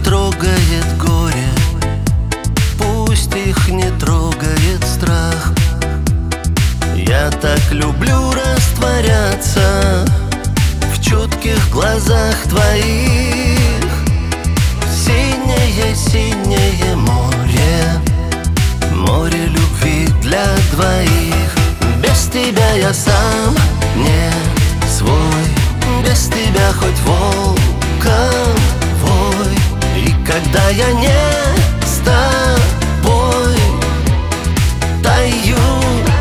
трогает горе, пусть их не трогает страх. Я так люблю растворяться в чутких глазах твоих. Синее-синее море, море любви для двоих. Без тебя я сам не свой, без тебя хоть волком вой. И когда я не с тобой таю,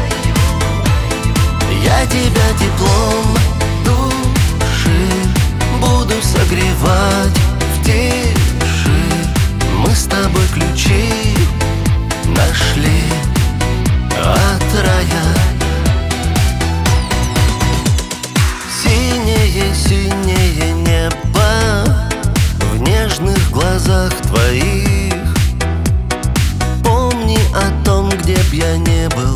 я тебя теплом души буду согревать в тиши. Мы с тобой ключи нашли от рая. Синее-синее небо в нежных глазах твоих. Помни о том, где б я не был,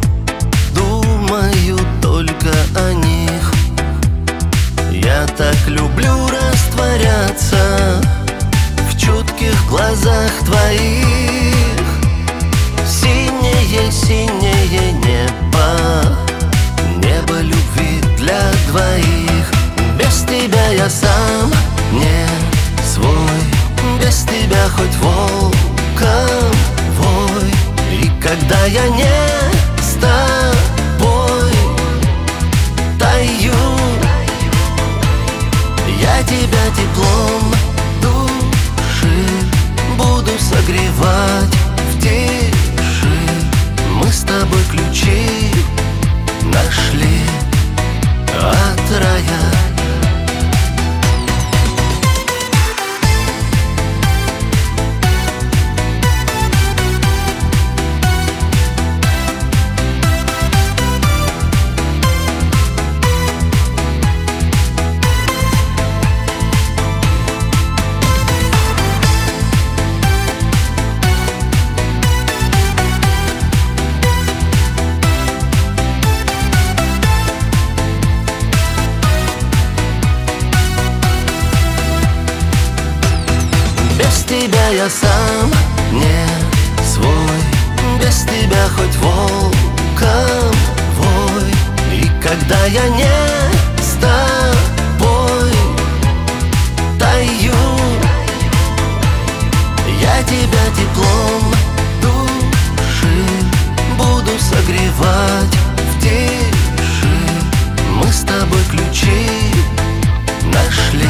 думаю только о них. Я так люблю растворяться в чутких глазах твоих. Синее-синее небо, небо любви для двоих. Без тебя я сам не свой, без тебя хоть волком вой. И когда я не с тобой таю, я тебя теплом души буду согревать в тиши. Мы с тобой ключи нашли от рая. Без тебя я сам не свой, без тебя хоть волком вой. И когда я не с тобой таю, я тебя теплом души буду согревать в тиши. Мы с тобой ключи нашли